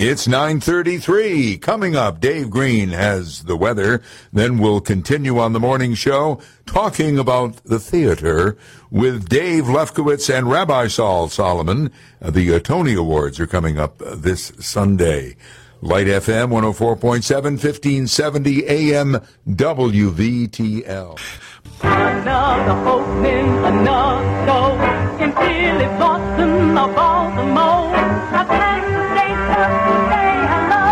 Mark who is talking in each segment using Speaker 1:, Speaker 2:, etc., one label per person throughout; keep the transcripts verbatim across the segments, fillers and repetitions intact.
Speaker 1: It's nine thirty-three. Coming up, Dave Green has the weather. Then we'll continue on the morning show talking about the theater with Dave Lefkowitz and Rabbi Saul Solomon. Uh, the uh, Tony Awards are coming up uh, this Sunday. Light F M one oh four point seven, fifteen seventy A M W V T L.
Speaker 2: Another opening, another show in Philly, Boston, or Baltimore. I thank the station to say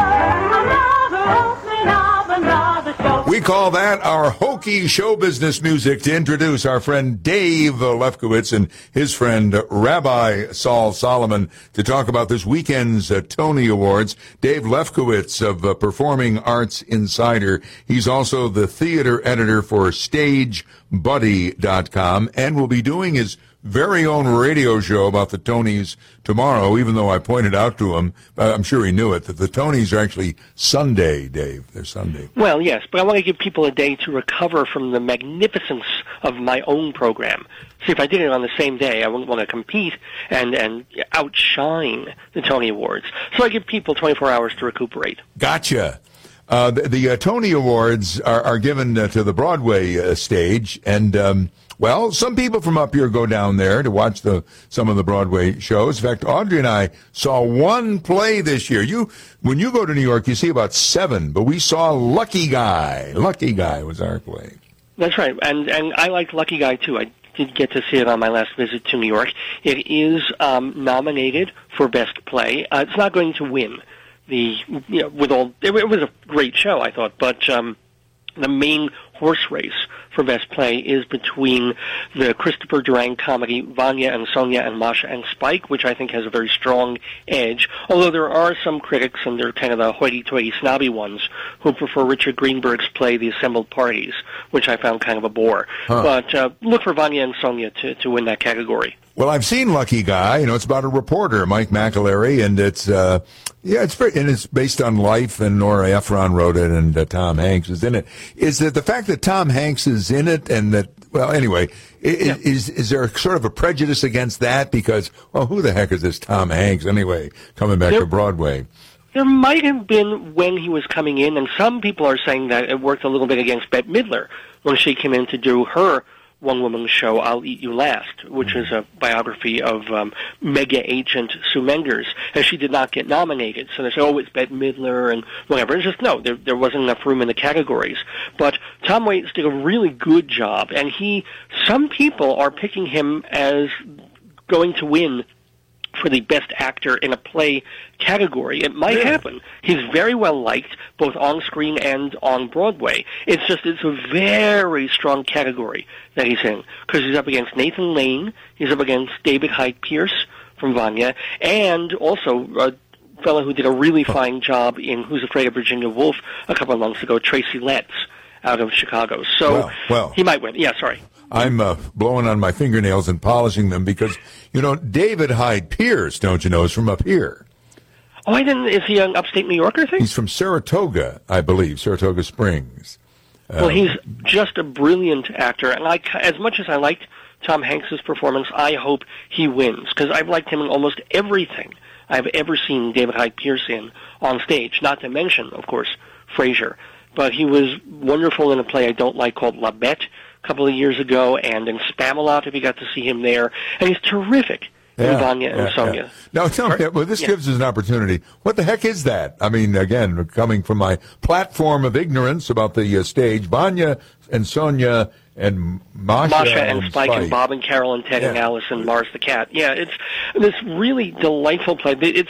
Speaker 2: hello. Another opening of another show.
Speaker 1: We call that our hokey show business music to introduce our friend Dave Lefkowitz and his friend Rabbi Saul Solomon to talk about this weekend's uh, Tony Awards. Dave Lefkowitz of uh, Performing Arts Insider. He's also the theater editor for Stage Buddy dot com and will be doing his very own radio show about the Tonys tomorrow, even though I pointed out to him, uh, I'm sure he knew it, that the Tonys are actually Sunday, Dave. They're Sunday.
Speaker 3: Well, yes, but I want to give people a day to recover from the magnificence of my own program. See, if I did it on the same day, I wouldn't want to compete and, and outshine the Tony Awards. So I give people twenty-four hours to recuperate.
Speaker 1: Gotcha. Uh, the the uh, Tony Awards are, are given uh, to the Broadway uh, stage, and um, well, some people from up here go down there to watch the some of the Broadway shows. In fact, Audrey and I saw one play this year. You, when you go to New York, you see about seven, but we saw Lucky Guy. Lucky Guy was our play.
Speaker 3: That's right, and and I liked Lucky Guy too. I did get to see it on my last visit to New York. It is um, nominated for Best Play. Uh, it's not going to win. The you know, with all it, it was a great show, I thought, but um, the main horse race for Best Play is between the Christopher Durang comedy Vanya and Sonia and Masha and Spike, which I think has a very strong edge, although there are some critics, and they're kind of the hoity-toity snobby ones, who prefer Richard Greenberg's play The Assembled Parties, which I found kind of a bore. Huh. But uh, look for Vanya and Sonia to, to win that category.
Speaker 1: Well, I've seen Lucky Guy. You know, it's about a reporter, Mike McAlery, and it's uh, yeah, it's very, and it's based on life. And Nora Ephron wrote it, and uh, Tom Hanks is in it. Is that the fact that Tom Hanks is in it, and that well, anyway, is, yeah. is is there sort of a prejudice against that because well, who the heck is this Tom Hanks anyway? Coming back
Speaker 3: there,
Speaker 1: to Broadway.
Speaker 3: There might have been when he was coming in, and some people are saying that it worked a little bit against Bette Midler when she came in to do her one-woman show, I'll Eat You Last, which is a biography of um, mega agent Sue Menders, and she did not get nominated. So they say, oh, it's Bette Midler and whatever. It's just, no, there, there wasn't enough room in the categories. But Tom Waits did a really good job, and he, some people are picking him as going to win for the best actor in a play category. It might happen. He's very well liked, both on screen and on Broadway. It's just, it's a very strong category that he's in, because he's up against Nathan Lane, he's up against David Hyde Pierce from Vanya, and also a fellow who did a really fine job in Who's Afraid of Virginia Woolf a couple of months ago, Tracy Letts, out of Chicago. So
Speaker 1: well, well,
Speaker 3: he might win. Yeah, sorry.
Speaker 1: I'm uh, blowing on my fingernails and polishing them because, you know, David Hyde Pierce, don't you know, is from up here.
Speaker 3: Oh, I didn't. Is he an upstate New Yorker thing?
Speaker 1: He's from Saratoga, I believe, Saratoga Springs.
Speaker 3: Well, um, he's just a brilliant actor, and I, as much as I liked Tom Hanks' performance, I hope he wins, because I've liked him in almost everything I've ever seen David Hyde Pierce in on stage, not to mention, of course, Frasier. But he was wonderful in a play I don't like called La Bête a couple of years ago, and in Spamalot, if you got to see him there. And he's terrific
Speaker 1: yeah,
Speaker 3: in Vanya and
Speaker 1: yeah,
Speaker 3: Sonia.
Speaker 1: Yeah. Now, tell me, well, this yeah. gives us an opportunity. What the heck is that? I mean, again, coming from my platform of ignorance about the uh, stage, Vanya and Sonia and Masha,
Speaker 3: Masha and,
Speaker 1: and
Speaker 3: Spike,
Speaker 1: Spike
Speaker 3: and Bob and Carol and Ted
Speaker 1: yeah.
Speaker 3: and Alice and Mars the Cat. Yeah, it's this really delightful play. It's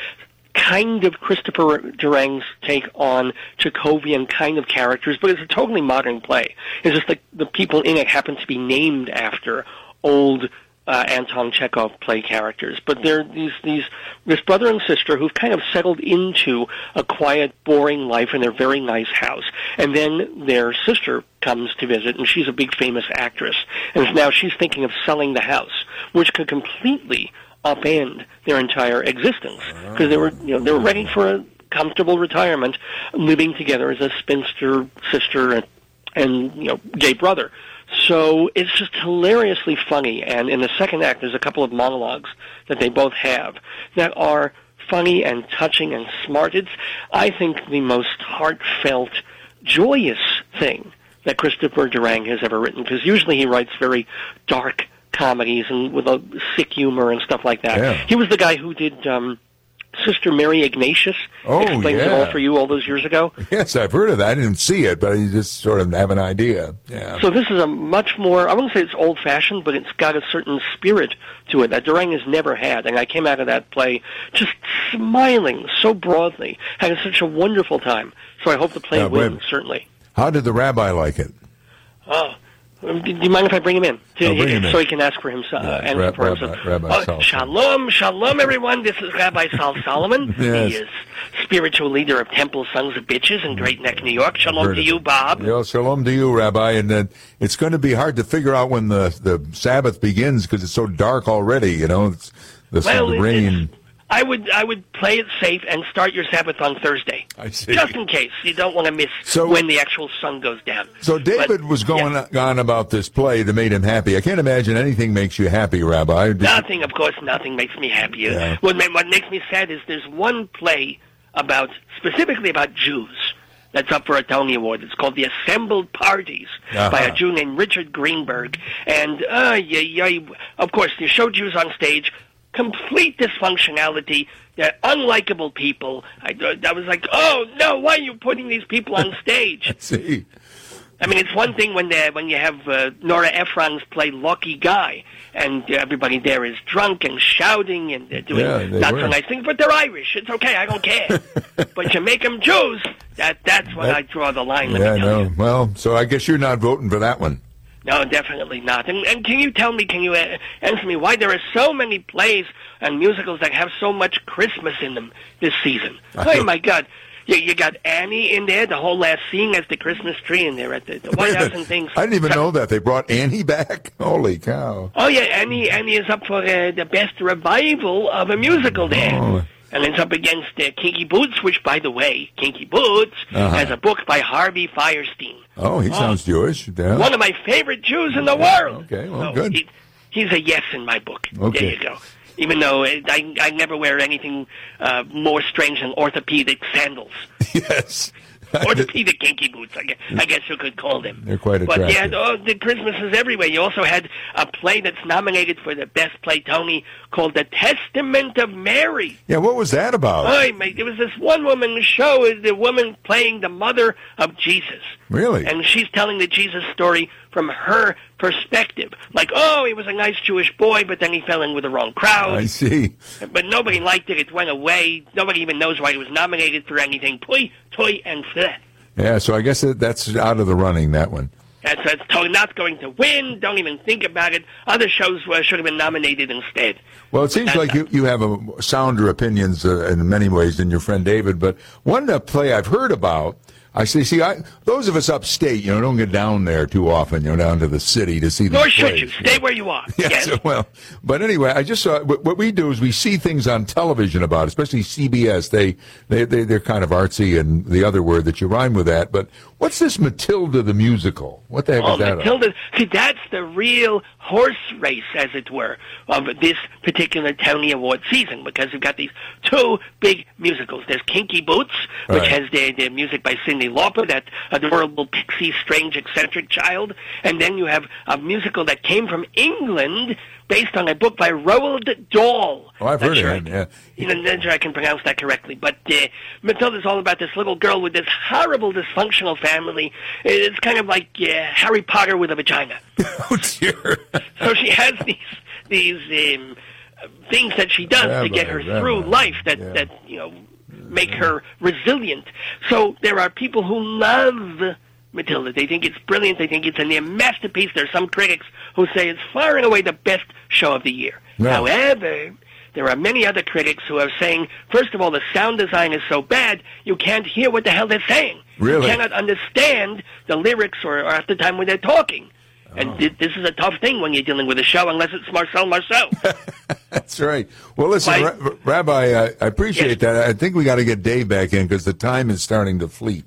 Speaker 3: kind of Christopher Durang's take on Chekhovian kind of characters, but it's a totally modern play. It's just that the people in it happen to be named after old uh, Anton Chekhov play characters. But they're these these this brother and sister who've kind of settled into a quiet, boring life in their very nice house. And then their sister comes to visit, and she's a big famous actress. And now she's thinking of selling the house, which could completely upend their entire existence, because they were, you know, they were ready for a comfortable retirement, living together as a spinster sister and, and you know, gay brother. So it's just hilariously funny, and in the second act, there's a couple of monologues that they both have that are funny and touching and smart. It's, I think, the most heartfelt, joyous thing that Christopher Durang has ever written, because usually he writes very dark comedies and with a sick humor and stuff like that.
Speaker 1: Yeah.
Speaker 3: He was the guy who did um, Sister Mary Ignatius.
Speaker 1: Oh,
Speaker 3: Explains
Speaker 1: yeah.
Speaker 3: It All for You all those years ago.
Speaker 1: Yes, I've heard of that. I didn't see it, but I just sort of have an idea. Yeah.
Speaker 3: So this is a much more, I wouldn't say it's old-fashioned, but it's got a certain spirit to it that Durang has never had. And I came out of that play just smiling so broadly, having such a wonderful time. So I hope the play
Speaker 1: Now,
Speaker 3: wins,
Speaker 1: wait.
Speaker 3: certainly.
Speaker 1: How did the rabbi like it?
Speaker 3: Oh, do you mind if I bring him in? To,
Speaker 1: Oh, bring him in.
Speaker 3: So he can ask for himself.
Speaker 1: Yeah,
Speaker 3: Uh, answer
Speaker 1: Rab-
Speaker 3: for
Speaker 1: Rabbi-
Speaker 3: himself.
Speaker 1: Rabbi
Speaker 3: Oh,
Speaker 1: Saul.
Speaker 3: shalom, shalom, everyone. This is Rabbi Saul Solomon.
Speaker 1: Yes.
Speaker 3: He is spiritual leader of Temple Sons of Bitches in Great Neck, New York. Shalom
Speaker 1: Heard
Speaker 3: to
Speaker 1: of
Speaker 3: you,
Speaker 1: it.
Speaker 3: Bob.
Speaker 1: Yeah, shalom to you, Rabbi. And uh, it's going to be hard to figure out when the, the Sabbath begins because it's so dark already, you know. It's the,
Speaker 3: Well,
Speaker 1: the
Speaker 3: it-
Speaker 1: rain.
Speaker 3: it's- I would I would play it safe and start your Sabbath on Thursday.
Speaker 1: I see.
Speaker 3: Just in case. You don't want to miss
Speaker 1: So-
Speaker 3: when the actual sun goes down.
Speaker 1: So David
Speaker 3: But,
Speaker 1: was going
Speaker 3: yeah.
Speaker 1: on about this play that made him happy. I can't imagine anything makes you happy, Rabbi. Did-
Speaker 3: Nothing, of course, nothing makes me happier.
Speaker 1: Yeah.
Speaker 3: What, ma- what makes me sad is there's one play about, specifically about Jews, that's up for a Tony Award. It's called The Assembled Parties
Speaker 1: Uh-huh.
Speaker 3: by a Jew named Richard Greenberg. And, uh, yeah, yeah, of course, you show Jews on stage, complete dysfunctionality. They're unlikable people. I, I was like, oh, no, why are you putting these people on stage?
Speaker 1: See,
Speaker 3: I mean, it's one thing when they when you have uh, Nora Ephron's play Lucky Guy, and uh, everybody there is drunk and shouting, and they're doing
Speaker 1: Yeah, they
Speaker 3: not
Speaker 1: were.
Speaker 3: so nice things, but they're Irish. It's okay, I don't care. But you make them Jews, that that's when
Speaker 1: That-
Speaker 3: I draw the line, let
Speaker 1: yeah,
Speaker 3: me tell
Speaker 1: no.
Speaker 3: you.
Speaker 1: Well, so I guess you're not voting for that one.
Speaker 3: No, definitely not. And, and can you tell me, can you uh, answer me why there are so many plays and musicals that have so much Christmas in them this season?
Speaker 1: I
Speaker 3: Oh, my God. You, you got Annie in there, the whole last scene has the Christmas tree in there at the, the White House and things.
Speaker 1: I didn't even know that. They brought Annie back? Holy cow.
Speaker 3: Oh, yeah, Annie, Annie is up for uh, the best revival of a musical there.
Speaker 1: Oh.
Speaker 3: And it's up against uh, Kinky Boots, which, by the way, Kinky Boots
Speaker 1: Uh-huh.
Speaker 3: has a book by Harvey Firestein.
Speaker 1: Oh, he sounds Jewish. Yeah.
Speaker 3: One of my favorite Jews in the world.
Speaker 1: Okay, well,
Speaker 3: So
Speaker 1: good.
Speaker 3: He, he's a yes in my book.
Speaker 1: Okay.
Speaker 3: There you go. Even though uh, I, I never wear anything uh, more strange than orthopedic sandals.
Speaker 1: Yes.
Speaker 3: Orthopedic kinky boots, I guess, I guess you could call them.
Speaker 1: They're quite
Speaker 3: But yeah,
Speaker 1: attractive.
Speaker 3: oh, the Christmas is everywhere. You also had a play that's nominated for the best play Tony called The Testament of Mary.
Speaker 1: Yeah, what was that about?
Speaker 3: Oh, mate, there was this one woman show, is the woman playing the mother of Jesus.
Speaker 1: Really?
Speaker 3: And she's telling the Jesus story from her perspective. Like, oh, he was a nice Jewish boy, but then he fell in with the wrong crowd.
Speaker 1: I see.
Speaker 3: But nobody liked it. It went away. Nobody even knows why it was nominated for anything. Pui, toy, and fleh.
Speaker 1: Yeah, so I guess that- that's out of the running, that one.
Speaker 3: That's, that's totally not going to win. Don't even think about it. Other shows uh, should have been nominated instead.
Speaker 1: Well, it seems
Speaker 3: That's-
Speaker 1: like you, you have a sounder opinions uh, in many ways than your friend David, but one uh, play I've heard about, I see, see, I, those of us upstate, you know, don't get down there too often, you know, down to the city to see these
Speaker 3: Nor should
Speaker 1: plays.
Speaker 3: you. Stay where you are.
Speaker 1: Yes,
Speaker 3: Yes.
Speaker 1: well, but anyway, I just saw what, what we do is we see things on television about, it, especially C B S. They they they they're kind of artsy, and the other word that you rhyme with that. But what's this Matilda the musical? What the heck
Speaker 3: Oh,
Speaker 1: is that?
Speaker 3: Matilda. See, that's the real horse race, as it were, of this particular Tony Award season, because you've got these two big musicals. There's Kinky Boots, which
Speaker 1: Right.
Speaker 3: has the, the music by Cyndi Lauper, that adorable pixie, strange, eccentric child. And then you have a musical that came from England, based on a book by Roald Dahl.
Speaker 1: Oh, I've
Speaker 3: Not
Speaker 1: heard
Speaker 3: sure
Speaker 1: of him. Yeah.
Speaker 3: You know, not sure I can pronounce that correctly, but uh, Matilda's all about this little girl with this horrible, dysfunctional family. It's kind of like uh, Harry Potter with a vagina.
Speaker 1: Oh dear.
Speaker 3: So she has these these um, things that she does
Speaker 1: Rabbi,
Speaker 3: to get her
Speaker 1: rabbi,
Speaker 3: through life that
Speaker 1: yeah.
Speaker 3: that you know make her resilient. So there are people who love Matilda. They think it's brilliant. They think it's a near masterpiece. There are some critics who say it's far and away the best show of the year.
Speaker 1: No.
Speaker 3: However, there are many other critics who are saying, first of all, the sound design is so bad, you can't hear what the hell they're saying.
Speaker 1: Really?
Speaker 3: You cannot understand the lyrics or, or at the time when they're talking. And
Speaker 1: Oh.
Speaker 3: th- this is a tough thing when you're dealing with a show, unless it's Marcel Marceau.
Speaker 1: That's right. Well, listen,
Speaker 3: Why-
Speaker 1: Ra- Rabbi, I, I appreciate
Speaker 3: Yes.
Speaker 1: that. I think we got to get Dave back in because the time is starting to fleet.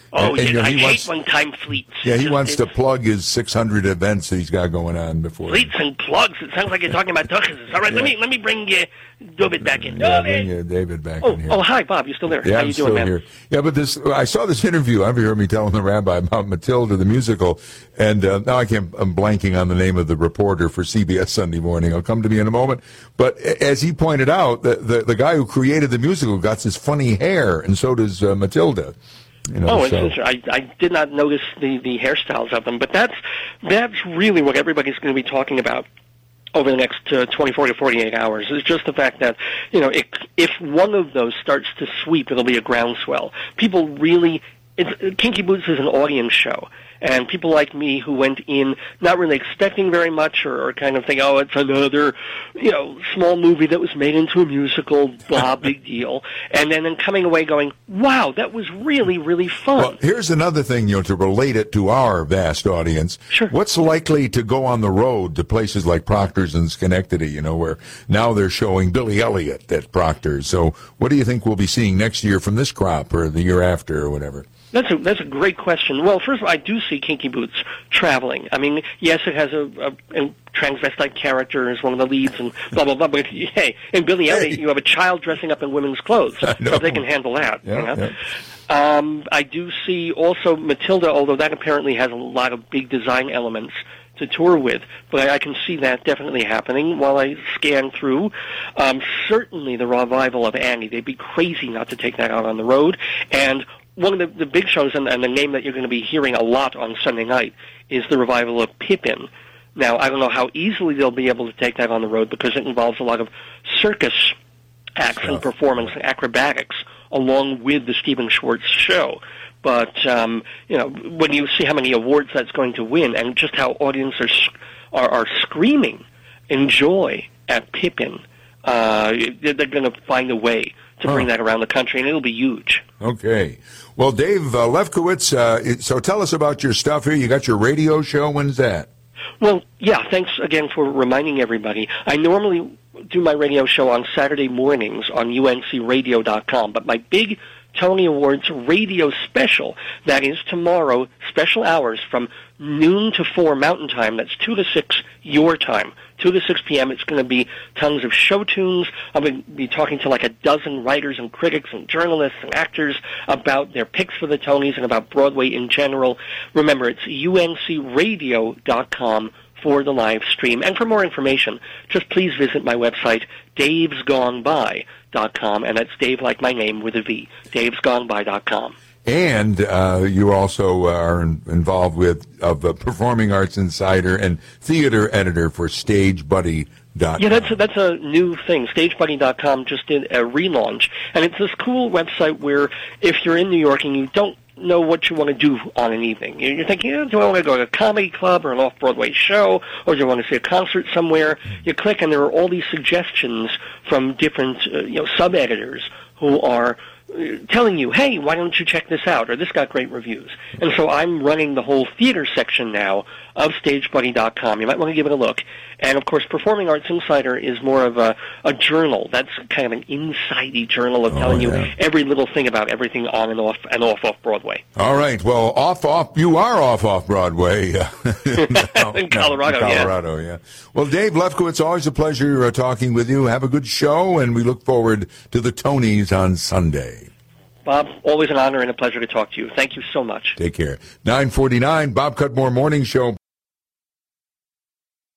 Speaker 3: Oh,
Speaker 1: and, and,
Speaker 3: yeah,
Speaker 1: you know,
Speaker 3: I
Speaker 1: he
Speaker 3: hate
Speaker 1: wants,
Speaker 3: when time fleets.
Speaker 1: yeah, he
Speaker 3: Just-
Speaker 1: wants to
Speaker 3: it's-
Speaker 1: plug his six hundred events that he's got going on before.
Speaker 3: Fleets and plugs. It sounds like you're talking about duchesses. All right,
Speaker 1: Yeah.
Speaker 3: let me let me bring uh, David back in.
Speaker 1: Yeah,
Speaker 3: David!
Speaker 1: bring uh, David back
Speaker 3: Oh,
Speaker 1: in here.
Speaker 3: oh, hi, Bob. You still there?
Speaker 1: Yeah,
Speaker 3: How
Speaker 1: I'm
Speaker 3: you
Speaker 1: still
Speaker 3: doing, man?
Speaker 1: here. Yeah, but this, I saw this interview. I've heard me telling the rabbi about Matilda, the musical, and uh, now I can't, I'm blanking on the name of the reporter for C B S Sunday Morning. I'll come to me in a moment. But a- as he pointed out, the, the, the guy who created the musical got this funny hair, and so does uh, Matilda. You know,
Speaker 3: Oh, it's
Speaker 1: so.
Speaker 3: interesting. I, I did not notice the, the hairstyles of them, but that's that's really what everybody's going to be talking about over the next uh, twenty-four to forty-eight hours. Is just the fact that, you know, if, if one of those starts to sweep, it'll be a groundswell. People really, it's, Kinky Boots is an audience show. And people like me who went in not really expecting very much or, or kind of think, oh, it's another, you know, small movie that was made into a musical, blah, big deal. And then, then coming away going, wow, that was really, really fun.
Speaker 1: Well, here's another thing, you know, to relate it to our vast audience.
Speaker 3: Sure.
Speaker 1: What's likely to go on the road to places like Proctor's and Schenectady, you know, where now they're showing Billy Elliot at Proctor's. So what do you think we'll be seeing next year from this crop or the year after or whatever?
Speaker 3: That's a that's a great question. Well, first of all, I do see Kinky Boots traveling. I mean, yes, it has a, a, a transvestite character as one of the leads and blah, blah, blah. But, hey, in Billy Elliot,
Speaker 1: Hey.
Speaker 3: you have a child dressing up in women's clothes.
Speaker 1: I
Speaker 3: So
Speaker 1: know.
Speaker 3: if they can handle that.
Speaker 1: Yeah,
Speaker 3: you know?
Speaker 1: yeah.
Speaker 3: Um, I do see also Matilda, although that apparently has a lot of big design elements to tour with, but I, I can see that definitely happening while I scan through. Um, certainly the revival of Annie. They'd be crazy not to take that out on the road. And one of the, the big shows, and, and the name that you're going to be hearing a lot on Sunday night, is the revival of Pippin. Now, I don't know how easily they'll be able to take that on the road because it involves a lot of circus acts and performance and acrobatics along with the Stephen Schwartz show. But, um, you know, when you see how many awards that's going to win and just how audiences are, are, are screaming in joy at Pippin, uh, they're going to find a way to bring
Speaker 1: Huh.
Speaker 3: that around the country, and it'll be huge.
Speaker 1: Okay. Well, Dave uh, Lefkowitz, uh, it- so tell us about your stuff here. You got your radio show. When's that?
Speaker 3: Well, yeah, thanks again for reminding everybody. I normally do my radio show on Saturday mornings on U N C radio dot com, but my big Tony Awards radio special, that is tomorrow, special hours from noon to four Mountain Time, that's two to six your time, two to six p.m. It's going to be tons of show tunes. I'm going to be talking to like a dozen writers and critics and journalists and actors about their picks for the Tonys and about Broadway in general. Remember, it's U N C radio dot com for the live stream. And for more information, just please visit my website, daves gone by dot com, and that's Dave like my name with a V, daves gone by dot com.
Speaker 1: And uh, you also are in, involved with of the Performing Arts Insider and theater editor for Stage Buddy dot com.
Speaker 3: Yeah, that's a, that's a new thing. Stage Buddy dot com just did a relaunch, and it's this cool website where if you're in New York and you don't know what you want to do on an evening, you're thinking, eh, do I want to go to a comedy club or an off-Broadway show, or do I want to see a concert somewhere? You click, and there are all these suggestions from different uh, you know sub-editors who are uh, telling you, hey, why don't you check this out, or this got great reviews. And so I'm running the whole theater section now of Stage Buddy dot com. You might want to give it a look. And, of course, Performing Arts Insider is more of a, a journal. That's kind of an inside-y journal of
Speaker 1: Oh,
Speaker 3: telling
Speaker 1: yeah.
Speaker 3: you every little thing about everything on and off and off off Broadway.
Speaker 1: All right. Well, off, off. You are off, off Broadway. No,
Speaker 3: In Colorado,
Speaker 1: no,
Speaker 3: yeah.
Speaker 1: Colorado, yeah. Well, Dave Lefkowitz, always a pleasure uh, talking with you. Have a good show, and we look forward to the Tonys on Sunday.
Speaker 3: Bob, always an honor and a pleasure to talk to you. Thank you so much.
Speaker 1: Take care. nine forty-nine, Bob Cutmore Morning Show.